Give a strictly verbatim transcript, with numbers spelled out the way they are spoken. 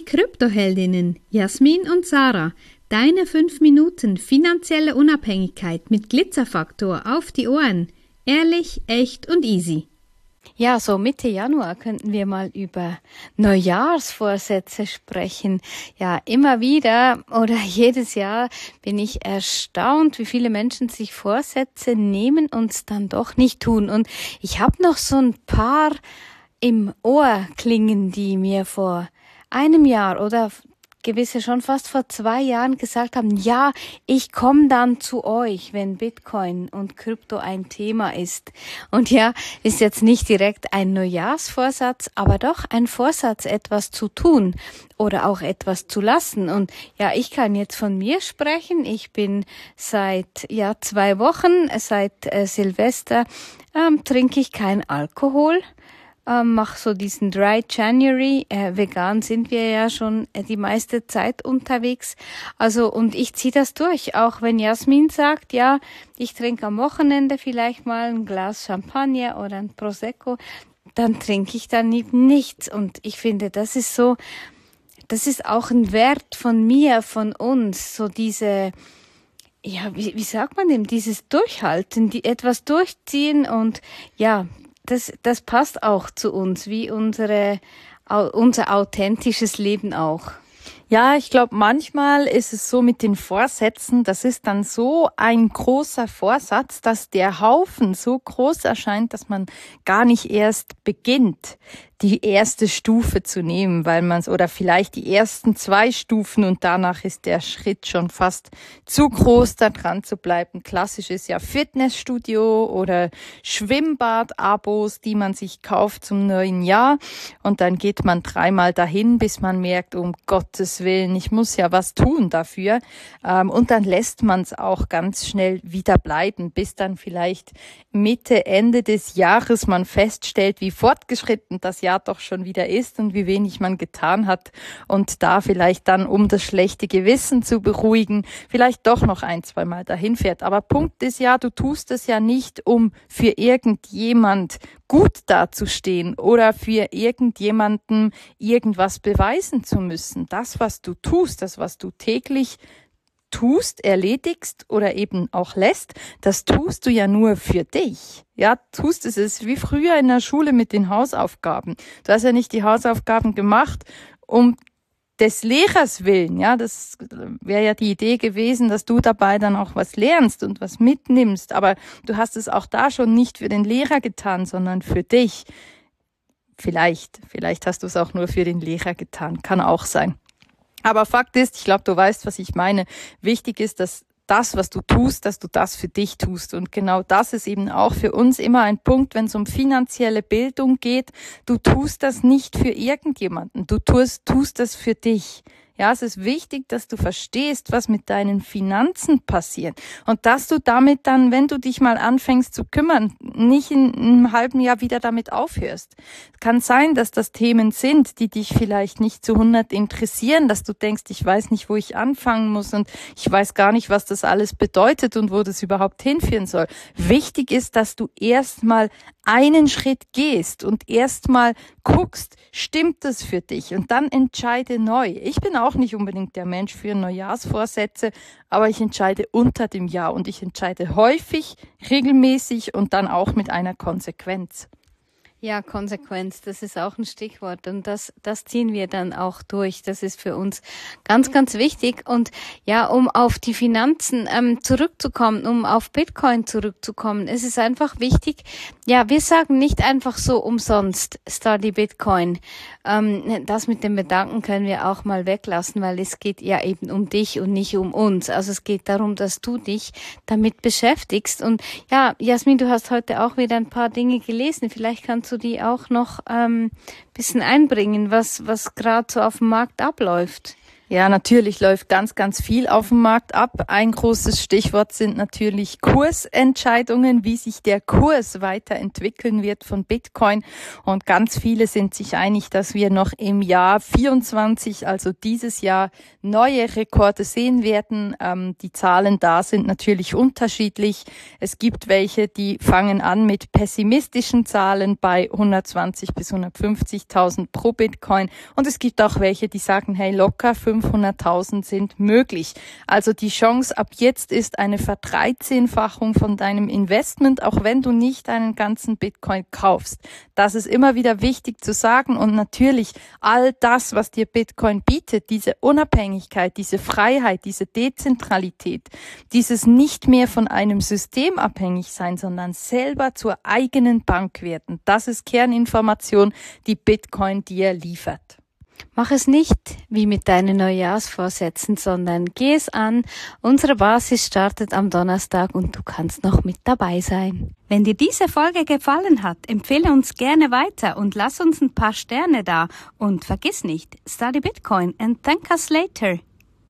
Kryptoheldinnen Jasmin und Sarah. Deine fünf Minuten finanzielle Unabhängigkeit mit Glitzerfaktor auf die Ohren. Ehrlich, echt und easy. Ja, so Mitte Januar könnten wir mal über Neujahrsvorsätze sprechen. Ja, immer wieder oder jedes Jahr bin ich erstaunt, wie viele Menschen sich Vorsätze nehmen und es dann doch nicht tun. Und ich habe noch so ein paar im Ohr klingen, die mir vor einem Jahr oder gewisse schon fast vor zwei Jahren gesagt haben, ja, ich komme dann zu euch, wenn Bitcoin und Krypto ein Thema ist. Und ja, ist jetzt nicht direkt ein Neujahrsvorsatz, aber doch ein Vorsatz, etwas zu tun oder auch etwas zu lassen. Und ja, ich kann jetzt von mir sprechen. Ich bin seit ja zwei Wochen, seit äh, Silvester, ähm, trinke ich kein Alkohol. Ähm, mach so diesen Dry January. Äh, vegan sind wir ja schon äh, die meiste Zeit unterwegs. Also, und ich ziehe das durch. Auch wenn Jasmin sagt, ja, ich trinke am Wochenende vielleicht mal ein Glas Champagner oder ein Prosecco, dann trinke ich dann eben nichts. Und ich finde, das ist so, das ist auch ein Wert von mir, von uns, so diese, ja, wie, wie sagt man dem, dieses Durchhalten, die etwas durchziehen und ja, Das, das passt auch zu uns, wie unsere, unser authentisches Leben auch. Ja, ich glaube, manchmal ist es so mit den Vorsätzen, das ist dann so ein großer Vorsatz, dass der Haufen so groß erscheint, dass man gar nicht erst beginnt, die erste Stufe zu nehmen, weil man es, oder vielleicht die ersten zwei Stufen und danach ist der Schritt schon fast zu groß, da dran zu bleiben. Klassisch ist ja Fitnessstudio oder Schwimmbad-Abos, die man sich kauft zum neuen Jahr und dann geht man dreimal dahin, bis man merkt, um Gottes Willen, ich muss ja was tun dafür. Und dann lässt man es auch ganz schnell wieder bleiben, bis dann vielleicht Mitte, Ende des Jahres man feststellt, wie fortgeschritten das Jahr doch schon wieder ist und wie wenig man getan hat und da vielleicht dann, um das schlechte Gewissen zu beruhigen, vielleicht doch noch ein, zwei Mal dahin fährt. Aber Punkt ist ja, du tust es ja nicht, um für irgendjemand gut dazustehen oder für irgendjemanden irgendwas beweisen zu müssen. Das, was du tust, das, was du täglich tust, erledigst oder eben auch lässt, das tust du ja nur für dich. Ja, tust es, es ist wie früher in der Schule mit den Hausaufgaben. Du hast ja nicht die Hausaufgaben gemacht, um des Lehrers willen. Ja, das wäre ja die Idee gewesen, dass du dabei dann auch was lernst und was mitnimmst. Aber du hast es auch da schon nicht für den Lehrer getan, sondern für dich. Vielleicht, vielleicht hast du es auch nur für den Lehrer getan. Kann auch sein. Aber Fakt ist, ich glaube, du weißt, was ich meine. Wichtig ist, dass das, was du tust, dass du das für dich tust. Und genau das ist eben auch für uns immer ein Punkt, wenn es um finanzielle Bildung geht. Du tust das nicht für irgendjemanden. Du tust, tust das für dich. Ja, es ist wichtig, dass du verstehst, was mit deinen Finanzen passiert und dass du damit dann, wenn du dich mal anfängst zu kümmern, nicht in einem halben Jahr wieder damit aufhörst. Es kann sein, dass das Themen sind, die dich vielleicht nicht zu hundert interessieren, dass du denkst, ich weiß nicht, wo ich anfangen muss und ich weiß gar nicht, was das alles bedeutet und wo das überhaupt hinführen soll. Wichtig ist, dass du erstmal einen Schritt gehst und erstmal guckst, stimmt das für dich? Und dann entscheide neu. Ich bin auch nicht unbedingt der Mensch für Neujahrsvorsätze, aber ich entscheide unter dem Jahr und ich entscheide häufig, regelmäßig und dann auch mit einer Konsequenz. Ja, Konsequenz, das ist auch ein Stichwort und das, das ziehen wir dann auch durch. Das ist für uns ganz, ganz wichtig. Und ja, um auf die Finanzen ähm, zurückzukommen, um auf Bitcoin zurückzukommen, es ist einfach wichtig, ja, wir sagen nicht einfach so umsonst, study Bitcoin. Ähm, das mit dem Gedanken können wir auch mal weglassen, weil es geht ja eben um dich und nicht um uns. Also es geht darum, dass du dich damit beschäftigst. Und ja, Jasmin, du hast heute auch wieder ein paar Dinge gelesen. Vielleicht kannst du die auch noch ähm, bisschen einbringen, was was gerade so auf dem Markt abläuft. Ja, natürlich läuft ganz, ganz viel auf dem Markt ab. Ein großes Stichwort sind natürlich Kursentscheidungen, wie sich der Kurs weiterentwickeln wird von Bitcoin. Und ganz viele sind sich einig, dass wir noch im Jahr vierundzwanzig, also dieses Jahr, neue Rekorde sehen werden. Ähm, die Zahlen da sind natürlich unterschiedlich. Es gibt welche, die fangen an mit pessimistischen Zahlen bei hundertzwanzig bis hundertfünfzigtausend pro Bitcoin. Und es gibt auch welche, die sagen, hey, locker fünfhunderttausend sind möglich. Also die Chance ab jetzt ist eine Verdreizehnfachung von deinem Investment, auch wenn du nicht einen ganzen Bitcoin kaufst. Das ist immer wieder wichtig zu sagen und natürlich all das, was dir Bitcoin bietet, diese Unabhängigkeit, diese Freiheit, diese Dezentralität, dieses nicht mehr von einem System abhängig sein, sondern selber zur eigenen Bank werden. Das ist Kerninformation, die Bitcoin dir liefert. Mach es nicht wie mit deinen Neujahrsvorsätzen, sondern geh es an. Unsere Basis startet am Donnerstag und du kannst noch mit dabei sein. Wenn dir diese Folge gefallen hat, empfehle uns gerne weiter und lass uns ein paar Sterne da. Und vergiss nicht, study Bitcoin and thank us later.